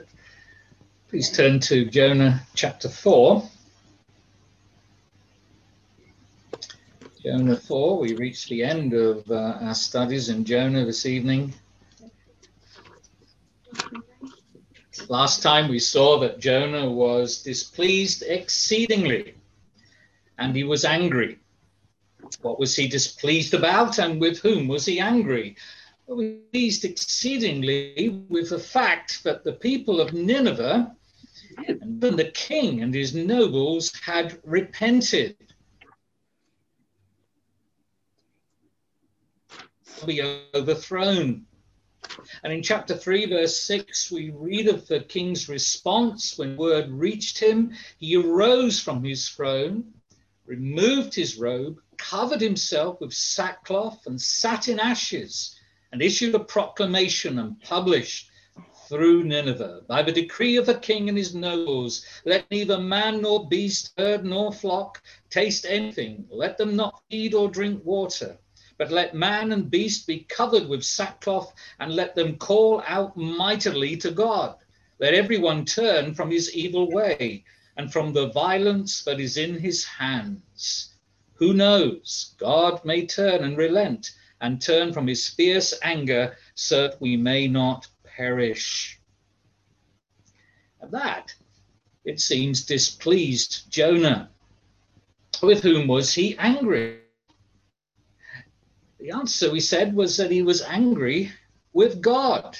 Please turn to Jonah chapter 4. Jonah 4, we reached the end of our studies in Jonah this evening. Last time we saw that Jonah was displeased exceedingly, and he was angry. What was he displeased about, and with whom was he angry? Well, he was displeased exceedingly with the fact that the people of Nineveh, and even the king and his nobles, had repented. Be overthrown. And in chapter 3, verse 6, we read of the king's response. When word reached him, he arose from his throne, removed his robe, covered himself with sackcloth and sat in ashes, and issued a proclamation and published through Nineveh, by the decree of the king and his nobles, let neither man nor beast, herd nor flock taste anything, let them not feed or drink water. But let man and beast be covered with sackcloth, and let them call out mightily to God. Let everyone turn from his evil way, and from the violence that is in his hands. Who knows? God may turn and relent, and turn from his fierce anger, so that we may not perish. And that, it seems, displeased Jonah. With whom was he angry? The answer, we said, was that he was angry with God.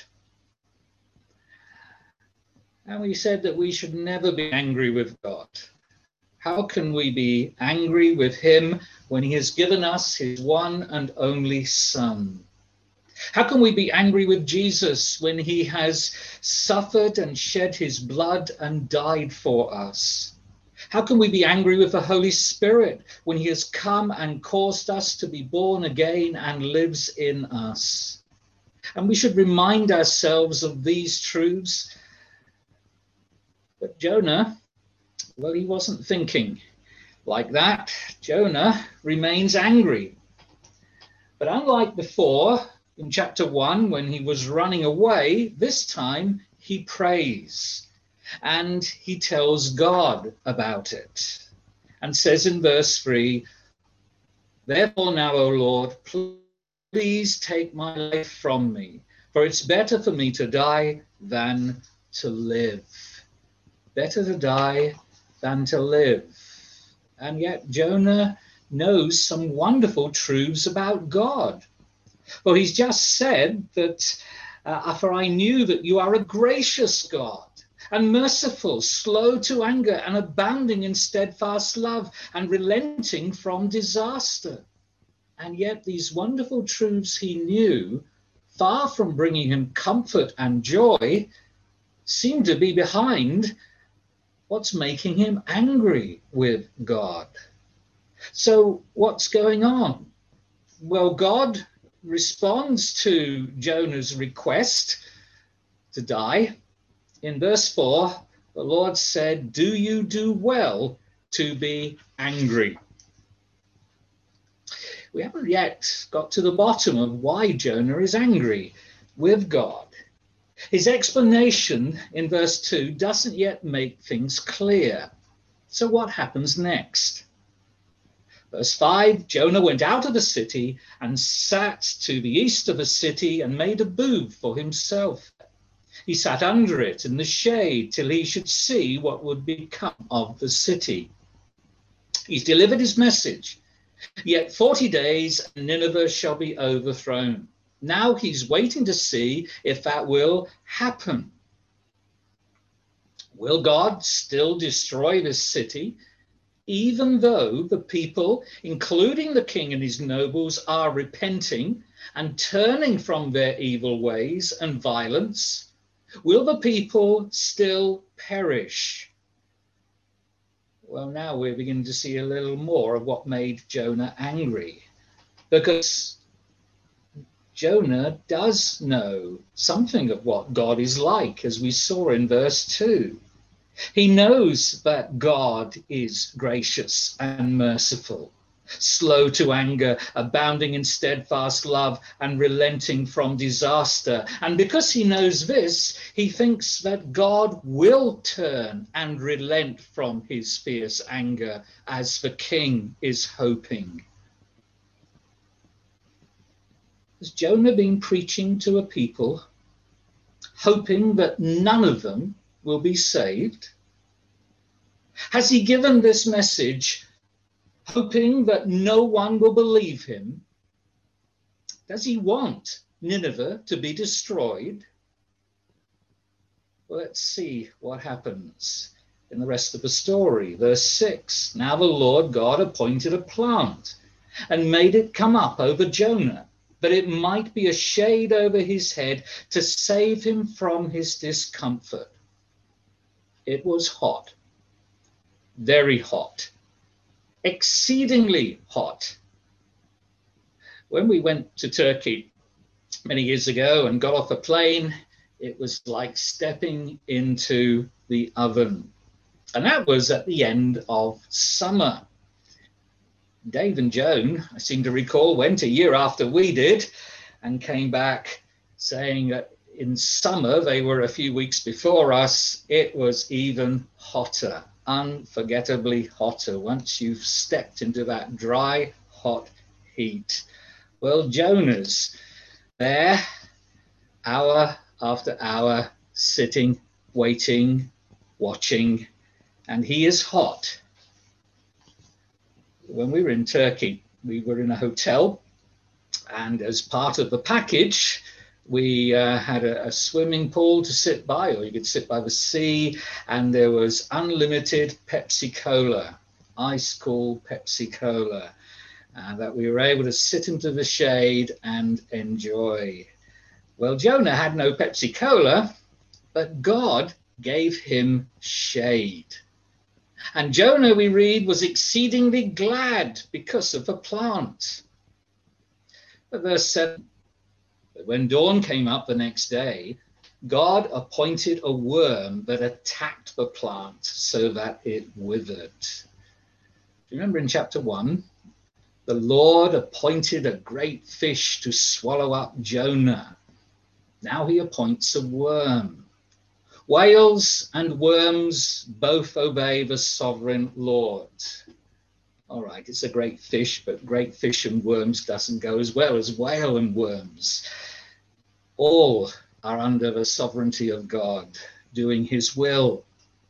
And we said that we should never be angry with God. How can we be angry with him when he has given us his one and only Son? How can we be angry with Jesus when he has suffered and shed his blood and died for us? How can we be angry with the Holy Spirit when he has come and caused us to be born again and lives in us? And we should remind ourselves of these truths. But Jonah, well, he wasn't thinking like that. Jonah remains angry. But unlike before, in chapter 1, when he was running away, this time he prays. And he tells God about it and says in verse 3, therefore now, O Lord, please take my life from me, for it's better for me to die than to live. Better to die than to live. And yet Jonah knows some wonderful truths about God. Well, he's just said that, for I knew that you are a gracious God, and merciful, slow to anger, and abounding in steadfast love, and relenting from disaster. And yet these wonderful truths he knew, far from bringing him comfort and joy, seem to be behind what's making him angry with God. So what's going on? Well, God responds to Jonah's request to die. In verse 4, the Lord said, do you do well to be angry? We haven't yet got to the bottom of why Jonah is angry with God. His explanation in verse 2 doesn't yet make things clear. So what happens next? Verse 5, Jonah went out of the city and sat to the east of the city and made a booth for himself. He sat under it in the shade till he should see what would become of the city. He's delivered his message. Yet 40 days and Nineveh shall be overthrown. Now he's waiting to see if that will happen. Will God still destroy this city, even though the people, including the king and his nobles, are repenting and turning from their evil ways and violence? Will the people still perish? Well, now we're beginning to see a little more of what made Jonah angry, because Jonah does know something of what God is like, as we saw in verse 2. He knows that God is gracious and merciful, slow to anger, abounding in steadfast love, and relenting from disaster. And because he knows this, he thinks that God will turn and relent from his fierce anger, as the king is hoping. Has Jonah been preaching to a people, hoping that none of them will be saved? Has he given this message hoping that no one will believe him? Does he want Nineveh to be destroyed? Well, let's see what happens in the rest of the story. Verse 6, now the Lord God appointed a plant and made it come up over Jonah, that it might be a shade over his head to save him from his discomfort. It was hot, very hot, exceedingly hot. When we went to Turkey many years ago and got off a plane, it was like stepping into the oven. And that was at the end of summer. Dave and Joan, I seem to recall, went a year after we did and came back saying that in summer, they were a few weeks before us, it was even hotter, unforgettably hotter, once you've stepped into that dry, hot heat. Well, Jonah's there, hour after hour, sitting, waiting, watching, and he is hot. When we were in Turkey, we were in a hotel, and as part of the package, we had a swimming pool to sit by, or you could sit by the sea, and there was unlimited Pepsi Cola, ice cold Pepsi Cola, that we were able to sit into the shade and enjoy. Well, Jonah had no Pepsi Cola, but God gave him shade. And Jonah, we read, was exceedingly glad because of the plant. But verse 7, but when dawn came up the next day, God appointed a worm that attacked the plant so that it withered. Remember in chapter 1, the Lord appointed a great fish to swallow up Jonah. Now he appoints a worm. Whales and worms both obey the sovereign Lord. All right, it's a great fish, but great fish and worms doesn't go as well as whale and worms. All are under the sovereignty of God, doing his will.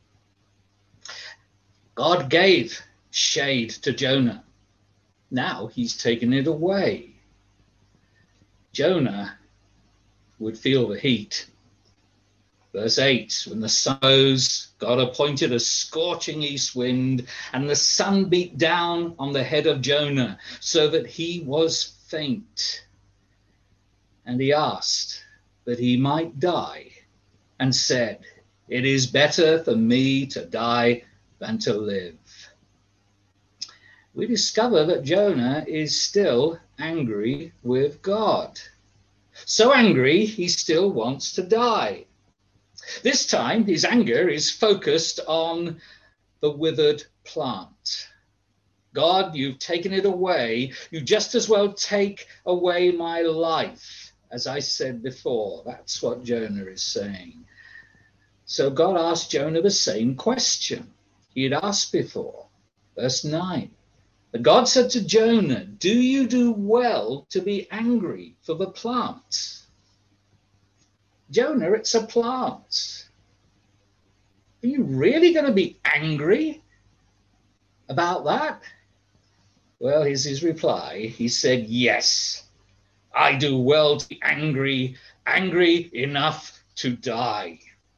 God gave shade to Jonah. Now he's taken it away. Jonah would feel the heat. Verse 8, when the sun rose, God appointed a scorching east wind, and the sun beat down on the head of Jonah, so that he was faint. And he asked that he might die, and said, it is better for me to die than to live. We discover that Jonah is still angry with God. So angry, he still wants to die. This time, his anger is focused on the withered plant. God, you've taken it away. You just as well take away my life. As I said before, that's what Jonah is saying. So God asked Jonah the same question he had asked before. Verse 9. But God said to Jonah, do you do well to be angry for the plant? Jonah, it's a plant. Are you really going to be angry about that? Well, here's his reply. He said, yes, I do well to be angry, angry enough to die.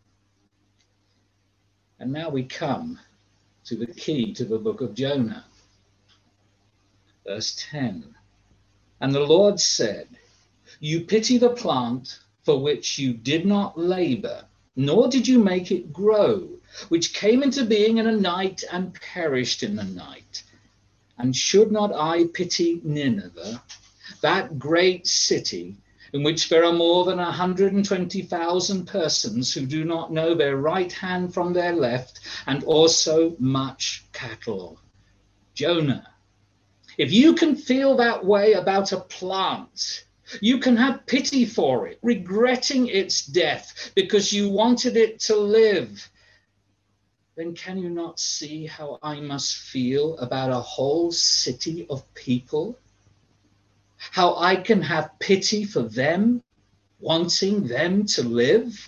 And now we come to the key to the book of Jonah. Verse 10. And the Lord said, you pity the plant for which you did not labor, nor did you make it grow, which came into being in a night and perished in the night. And should not I pity Nineveh, that great city in which there are more than 120,000 persons who do not know their right hand from their left, and also much cattle? Jonah, If you can feel that way about a plant, you can have pity for it, regretting its death because you wanted it to live, then can you not see how I must feel about a whole city of people? How I can have pity for them, wanting them to live?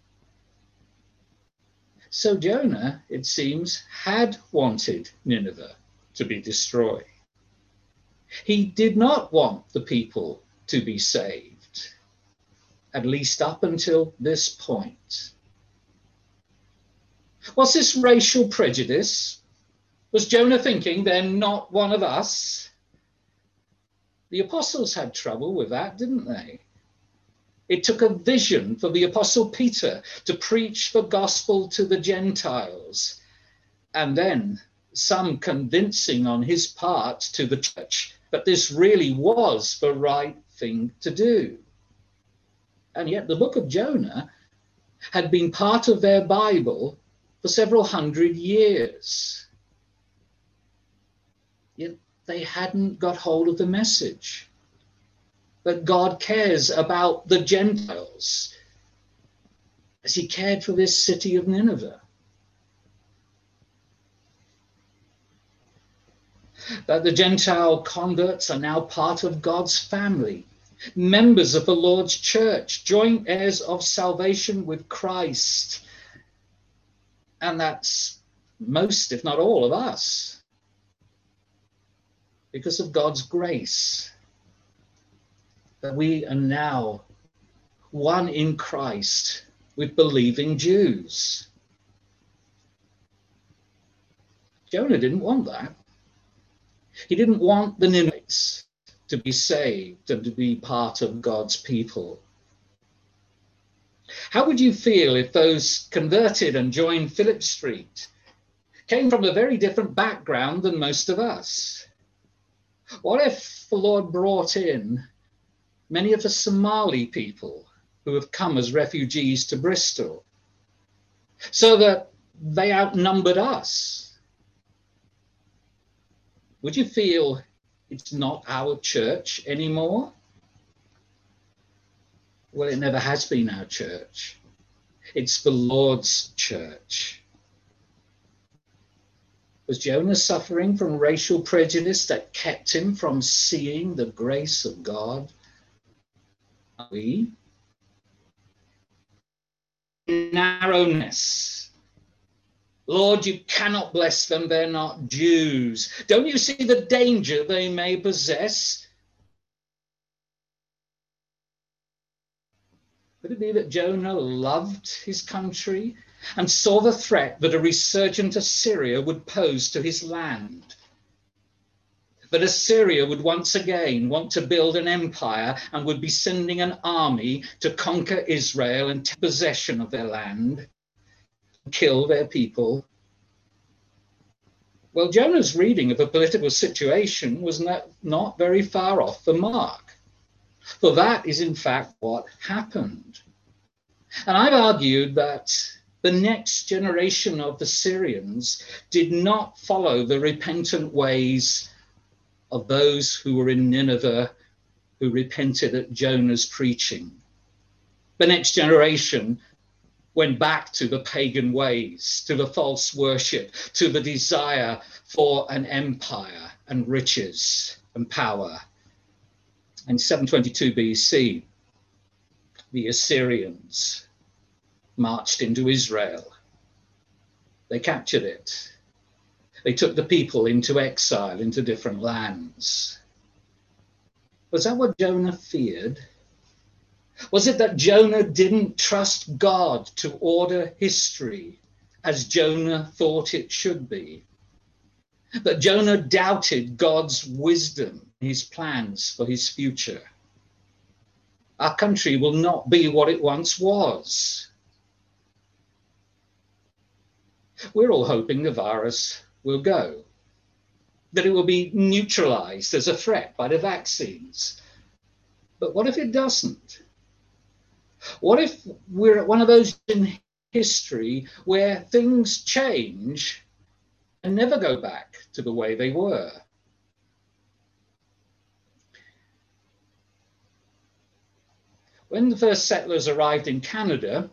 So Jonah, it seems, had wanted Nineveh to be destroyed. He did not want the people to be saved, at least up until this point. Was this racial prejudice? Was Jonah thinking they're not one of us? The apostles had trouble with that, didn't they? It took a vision for the apostle Peter to preach the gospel to the Gentiles, and then some convincing on his part to the church that this really was the right thing to do. And yet the book of Jonah had been part of their Bible for several hundred years. Yet they hadn't got hold of the message that God cares about the Gentiles as he cared for this city of Nineveh. That the Gentile converts are now part of God's family, members of the Lord's church, joint heirs of salvation with Christ. And that's most, if not all, of us, because of God's grace, that we are now one in Christ with believing Jews. Jonah didn't want that. He didn't want the Ninevites to be saved and to be part of God's people. How would you feel if those converted and joined Phillip Street came from a very different background than most of us? What if the Lord brought in many of the Somali people who have come as refugees to Bristol, so that they outnumbered us? Would you feel it's not our church anymore? Well, it never has been our church. It's the Lord's church. Was Jonah suffering from racial prejudice that kept him from seeing the grace of God? Are we? Narrowness. Lord, you cannot bless them, they're not Jews. Don't you see the danger they may possess? Could it be that Jonah loved his country and saw the threat that a resurgent Assyria would pose to his land? That Assyria would once again want to build an empire and would be sending an army to conquer Israel and take possession of their land, kill their people. Well, Jonah's reading of the political situation was not very far off the mark, for that is in fact what happened. And I've argued that the next generation of the Syrians did not follow the repentant ways of those who were in Nineveh, who repented at Jonah's preaching. The next generation went back to the pagan ways, to the false worship, to the desire for an empire and riches and power. In 722 BC, the Assyrians marched into Israel. They captured it. They took the people into exile, into different lands. Was that what Jonah feared? Was it that Jonah didn't trust God to order history as Jonah thought it should be? That Jonah doubted God's wisdom, his plans for his future? Our country will not be what it once was. We're all hoping the virus will go, that it will be neutralized as a threat by the vaccines. But what if it doesn't? What if we're at one of those in history where things change and never go back to the way they were? When the first settlers arrived in Canada,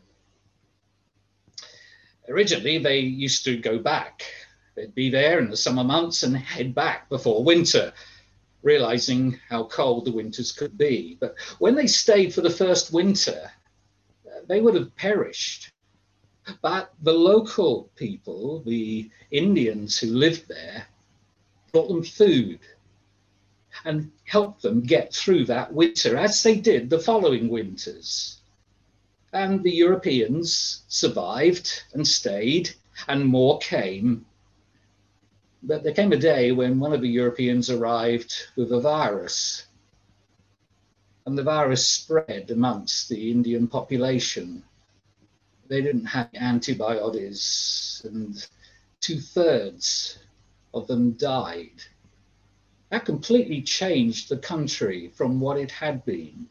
originally they used to go back. They'd be there in the summer months and head back before winter, realizing how cold the winters could be. But when they stayed for the first winter, they would have perished. But the local people, the Indians who lived there, brought them food and helped them get through that winter, as they did the following winters. And the Europeans survived and stayed, and more came. But there came a day when one of the Europeans arrived with a virus, and the virus spread amongst the Indian population. They didn't have antibiotics, and 2/3 of them died. That completely changed the country from what it had been.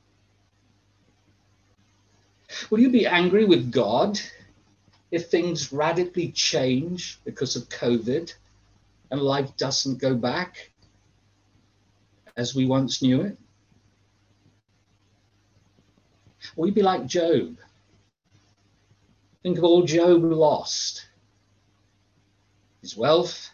Will you be angry with God if things radically change because of COVID and life doesn't go back as we once knew it? Will you be like Job? Think of all Job lost. His wealth,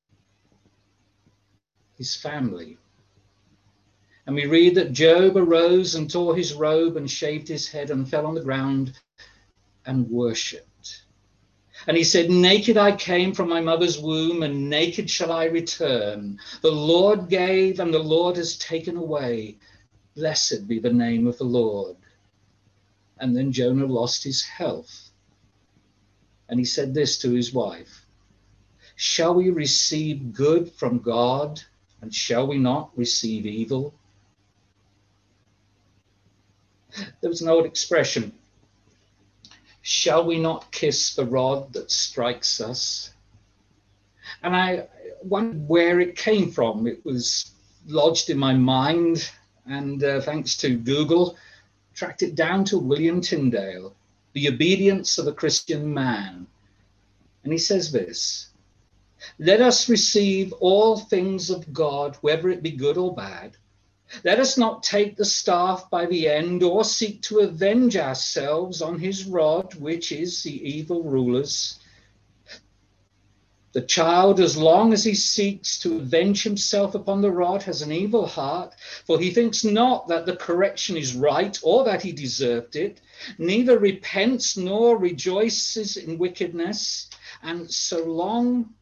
his family. And we read that Job arose and tore his robe and shaved his head and fell on the ground and worshipped. And he said, "Naked I came from my mother's womb, and naked shall I return. The Lord gave, and the Lord has taken away. Blessed be the name of the Lord." And then Jonah lost his health. And he said this to his wife, "Shall we receive good from God, and shall we not receive evil?" There was an old expression, "Shall we not kiss the rod that strikes us?" And I wondered where it came from. It was lodged in my mind, and thanks to Google, tracked it down to William Tyndale, The Obedience of a Christian Man. And he says this: "Let us receive all things of God, whether it be good or bad. Let us not take the staff by the end, or seek to avenge ourselves on his rod, which is the evil ruler's. The child, as long as he seeks to avenge himself upon the rod, has an evil heart, for he thinks not that the correction is right, or that he deserved it, neither repents nor rejoices in wickedness, and so long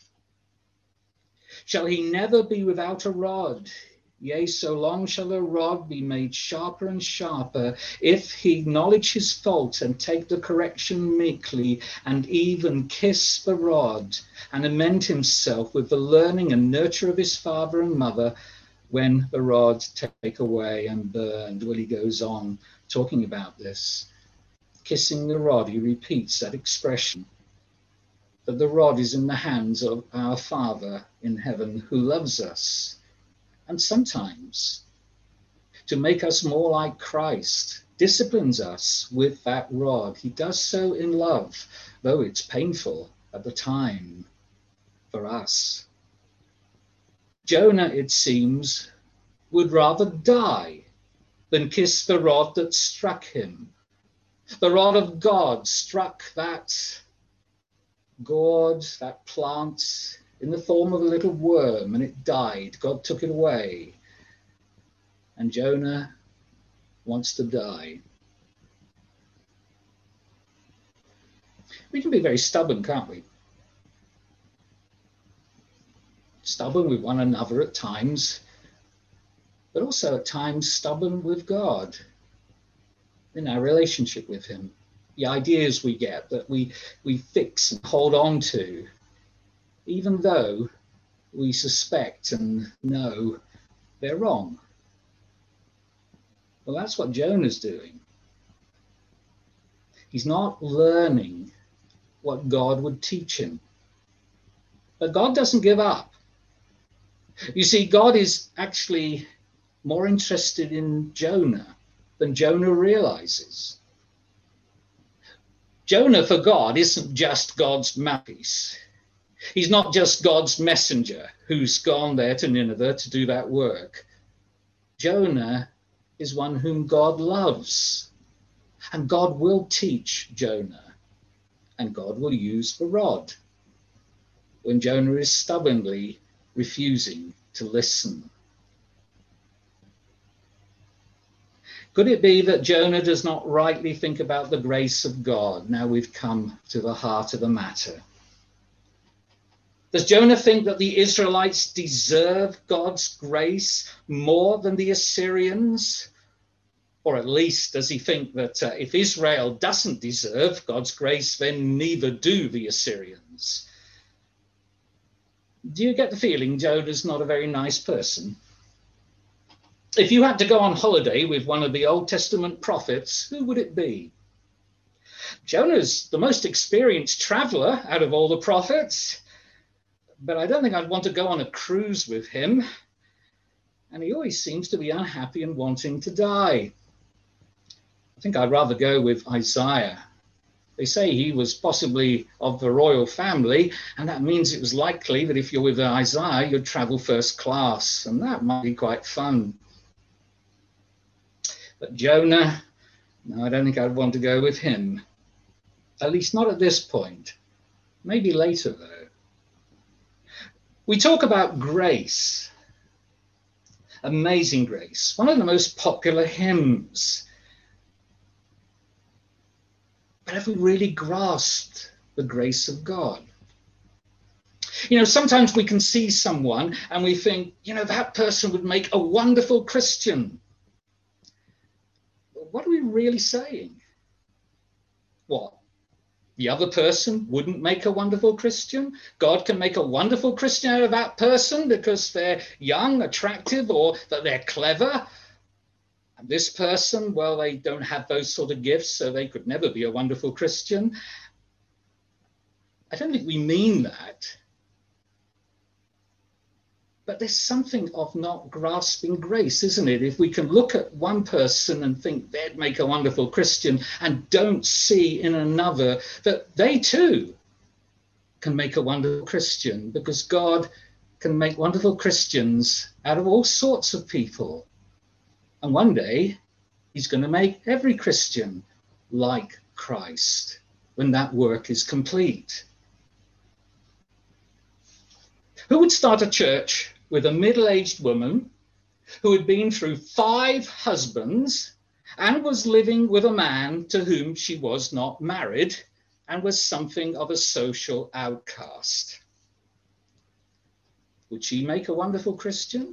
shall he never be without a rod. Yea, so long shall the rod be made sharper and sharper, if he acknowledge his fault and take the correction meekly, and even kiss the rod, and amend himself with the learning and nurture of his father and mother, when the rod take away and burned." Well, he goes on talking about this. Kissing the rod, he repeats that expression, that the rod is in the hands of our Father in heaven, who loves us. And sometimes, to make us more like Christ, disciplines us with that rod. He does so in love, though it's painful at the time for us. Jonah, it seems, would rather die than kiss the rod that struck him. The rod of God struck that gourd, that plant, in the form of a little worm, and it died. God took it away. And Jonah wants to die. We can be very stubborn, can't we? Stubborn with one another at times, but also at times stubborn with God in our relationship with him. The ideas we get that we fix and hold on to, even though we suspect and know they're wrong. Well, that's what Jonah's doing. He's not learning what God would teach him. But God doesn't give up. You see, God is actually more interested in Jonah than Jonah realizes. Jonah for God isn't just God's mouthpiece. He's not just God's messenger who's gone there to Nineveh to do that work. Jonah is one whom God loves. And God will teach Jonah, and God will use the rod when Jonah is stubbornly refusing to listen. Could it be that Jonah does not rightly think about the grace of God? Now we've come to the heart of the matter. Does Jonah think that the Israelites deserve God's grace more than the Assyrians? Or at least does he think that if Israel doesn't deserve God's grace, then neither do the Assyrians? Do you get the feeling Jonah's not a very nice person? If you had to go on holiday with one of the Old Testament prophets, who would it be? Jonah's the most experienced traveler out of all the prophets, but I don't think I'd want to go on a cruise with him. And he always seems to be unhappy and wanting to die. I think I'd rather go with Isaiah. They say he was possibly of the royal family, and that means it was likely that if you're with Isaiah, you'd travel first class, and that might be quite fun. But Jonah, no, I don't think I'd want to go with him. At least not at this point. Maybe later, though. We talk about grace. Amazing Grace, one of the most popular hymns. But have we really grasped the grace of God? You know, sometimes we can see someone and we think, you know, that person would make a wonderful Christian. What are we really saying? What? The other person wouldn't make a wonderful Christian? God can make a wonderful Christian out of that person because they're young, attractive, or that they're clever. And this person, well, they don't have those sort of gifts, so they could never be a wonderful Christian. I don't think we mean that. But there's something of not grasping grace, isn't it? If we can look at one person and think they'd make a wonderful Christian and don't see in another that they too can make a wonderful Christian, because God can make wonderful Christians out of all sorts of people. And one day he's going to make every Christian like Christ when that work is complete. Who would start a church with a middle-aged woman who had been through 5 husbands and was living with a man to whom she was not married and was something of a social outcast? Would she make a wonderful Christian?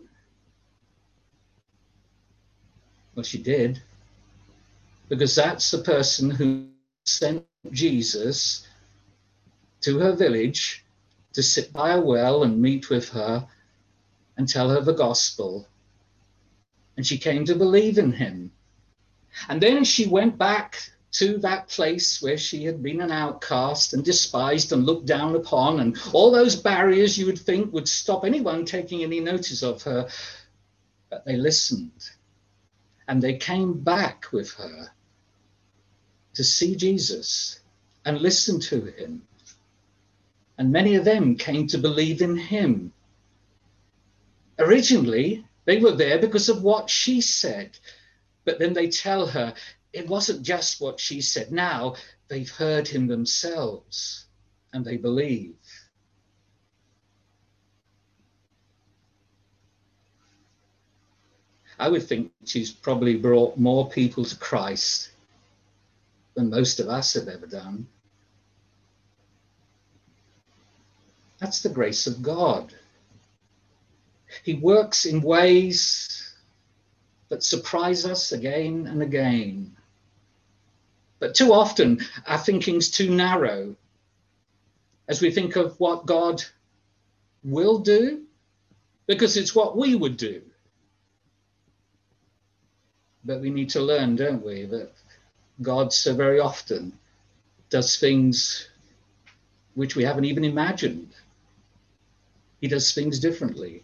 Well, she did, because that's the person who sent Jesus to her village to sit by a well and meet with her and tell her the gospel. And she came to believe in him. And then she went back to that place where she had been an outcast and despised and looked down upon, and all those barriers you would think would stop anyone taking any notice of her. But they listened, and they came back with her to see Jesus and listen to him. And many of them came to believe in him. Originally, they were there because of what she said, but then they tell her it wasn't just what she said. Now they've heard him themselves and they believe. I would think she's probably brought more people to Christ than most of us have ever done. That's the grace of God. He works in ways that surprise us again and again. But too often, our thinking's too narrow as we think of what God will do, because it's what we would do. But we need to learn, don't we, that God so very often does things which we haven't even imagined. He does things differently.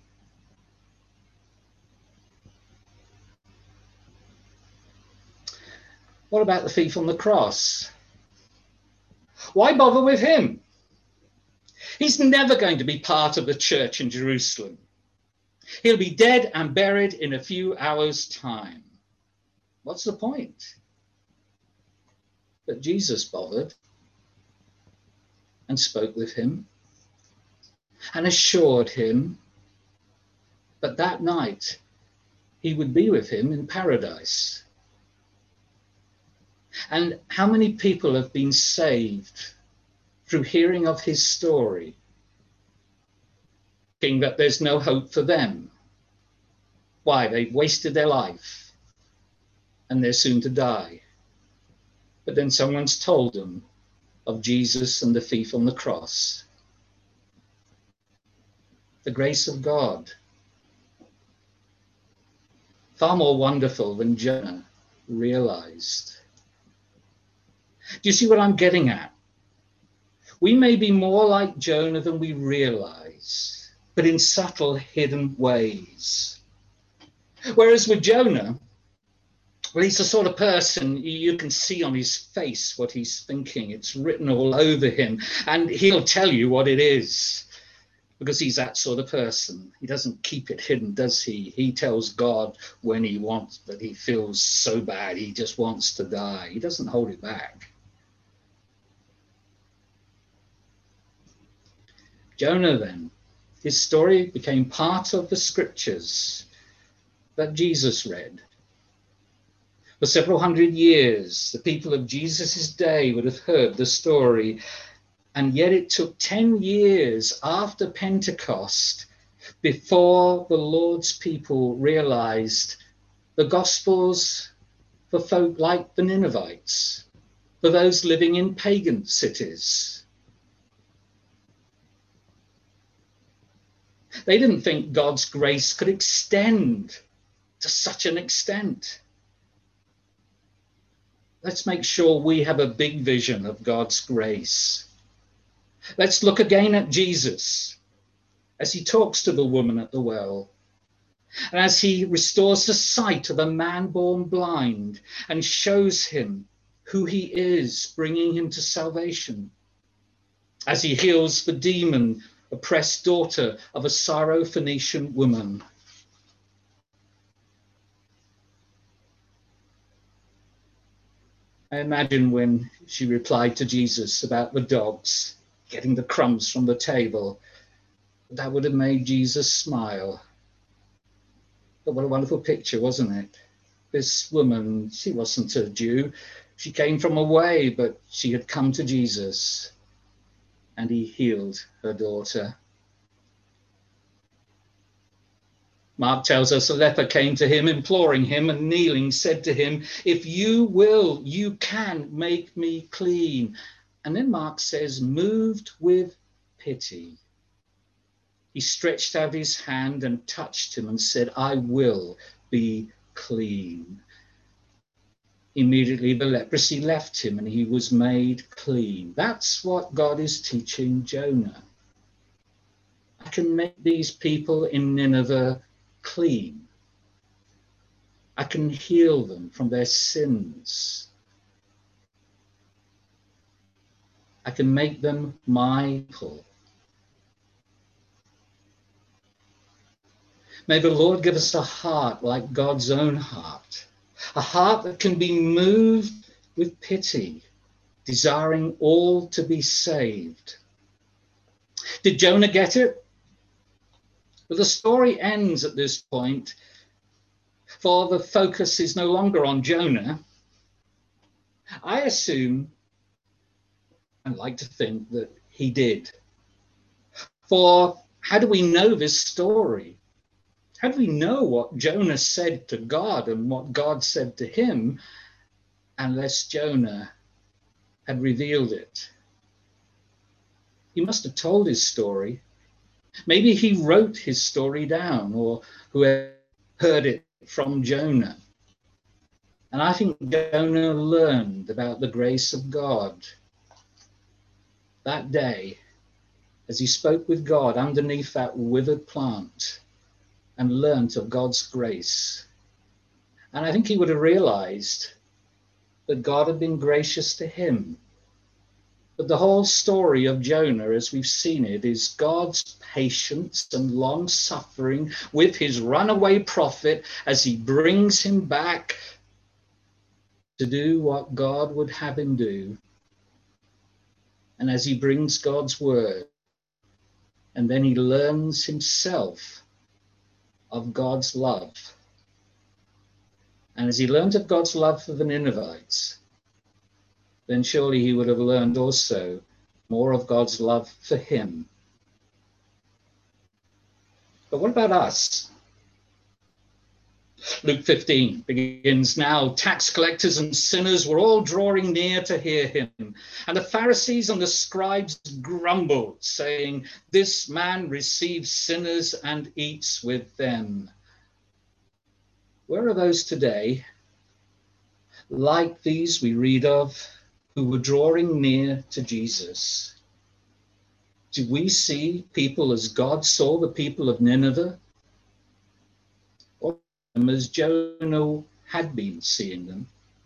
What about the thief on the cross? Why bother with him? He's never going to be part of the church in Jerusalem. He'll be dead and buried in a few hours' time. What's the point? But Jesus bothered and spoke with him and assured him that that night he would be with him in paradise. And how many people have been saved through hearing of his story, thinking that there's no hope for them? Why? They've wasted their life and they're soon to die. But then someone's told them of Jesus and the thief on the cross. The grace of God. Far more wonderful than Jonah realized. Do you see what I'm getting at? We may be more like Jonah than we realize, but in subtle, hidden ways. Whereas with Jonah, well, he's the sort of person you can see on his face what he's thinking. It's written all over him, and he'll tell you what it is, because he's that sort of person. He doesn't keep it hidden, does he? He tells God when he wants, but he feels so bad, he just wants to die. He doesn't hold it back. Jonah, then, his story became part of the scriptures that Jesus read. For several hundred years, the people of Jesus' day would have heard the story, and yet it took 10 years after Pentecost before the Lord's people realized the Gospels for folk like the Ninevites, for those living in pagan cities. They didn't think God's grace could extend to such an extent. Let's make sure we have a big vision of God's grace. Let's look again at Jesus as he talks to the woman at the well, and as he restores the sight of a man born blind and shows him who he is, bringing him to salvation, as he heals the demon oppressed daughter of a Syrophoenician woman. I imagine when she replied to Jesus about the dogs getting the crumbs from the table, that would have made Jesus smile. But what a wonderful picture, wasn't it? This woman, she wasn't a Jew. She came from away, but she had come to Jesus, and he healed her daughter. Mark tells us a leper came to him, imploring him, and kneeling said to him, "If you will, you can make me clean." And then Mark says, moved with pity, he stretched out his hand and touched him and said, "I will be clean." Immediately the leprosy left him and he was made clean. That's what God is teaching Jonah. I can make these people in Nineveh clean. I can heal them from their sins. I can make them my people. May the Lord give us a heart like God's own heart, a heart that can be moved with pity, desiring all to be saved. Did Jonah get it? Well, the story ends at this point, for the focus is no longer on Jonah. I assume, I'd like to think that he did. For how do we know this story? How do we know what Jonah said to God and what God said to him unless Jonah had revealed it? He must have told his story. Maybe he wrote his story down, or whoever heard it from Jonah. And I think Jonah learned about the grace of God that day as he spoke with God underneath that withered plant and learnt of God's grace. And I think he would have realized that God had been gracious to him. But the whole story of Jonah, as we've seen it, is God's patience and long-suffering with his runaway prophet as he brings him back to do what God would have him do. And as he brings God's word, and then he learns himself of God's love. And as he learned of God's love for the Ninevites, then surely he would have learned also more of God's love for him. But what about us? Luke 15 begins, now tax collectors and sinners were all drawing near to hear him. And the Pharisees and the scribes grumbled, saying, this man receives sinners and eats with them. Where are those today, like these we read of, who were drawing near to Jesus? Do we see people as God saw the people of Nineveh? Or as Jonah had been seeing them?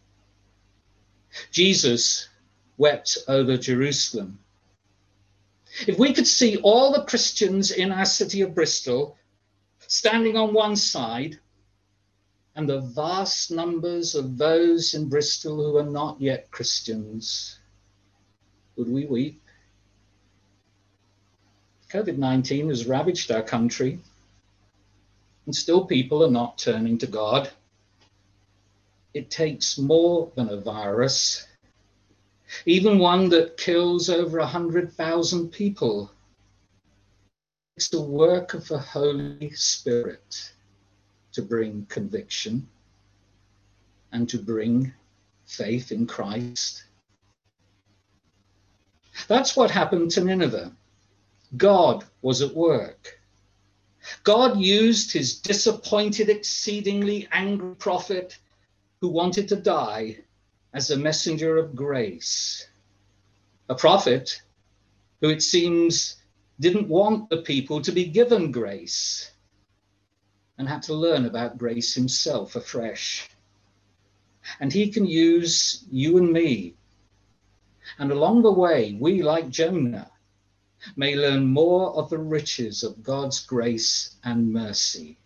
Jesus wept over Jerusalem. If we could see all the Christians in our city of Bristol standing on one side, and the vast numbers of those in Bristol who are not yet Christians, would we weep? COVID-19 has ravaged our country, and still people are not turning to God. It takes more than a virus, even one that kills over 100,000 people. It's the work of the Holy Spirit to bring conviction and to bring faith in Christ. That's what happened to Nineveh. God was at work. God used his disappointed, exceedingly angry prophet who wanted to die as a messenger of grace. A prophet who, it seems, didn't want the people to be given grace and had to learn about grace himself afresh. And he can use you and me. And along the way, we, like Jonah, may learn more of the riches of God's grace and mercy.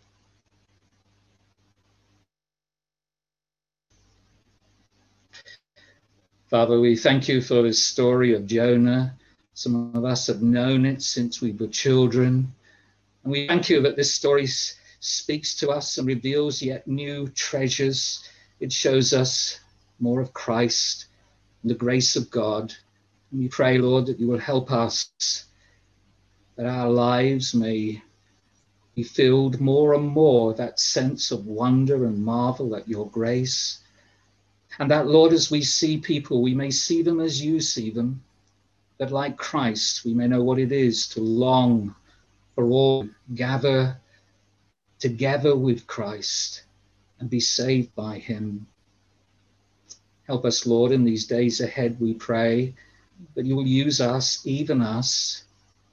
Father, we thank you for this story of Jonah. Some of us have known it since we were children. And we thank you that this story speaks to us and reveals yet new treasures. It shows us more of Christ and the grace of God. And we pray, Lord, that you will help us, that our lives may be filled more and more with that sense of wonder and marvel at your grace. And that, Lord, as we see people, we may see them as you see them, that like Christ, we may know what it is to long for all gather together with Christ and be saved by him. Help us, Lord, in these days ahead, we pray, that you will use us, even us.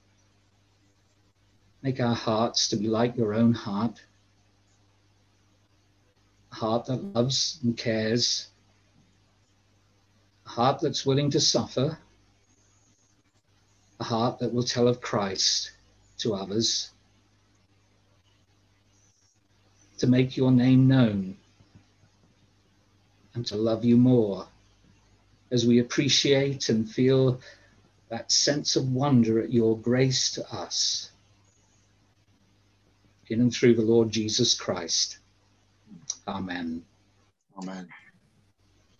Make our hearts to be like your own heart, a heart that loves and cares, a heart that's willing to suffer, a heart that will tell of Christ to others, to make your name known and to love you more as we appreciate and feel that sense of wonder at your grace to us. In and through the Lord Jesus Christ. Amen. Amen.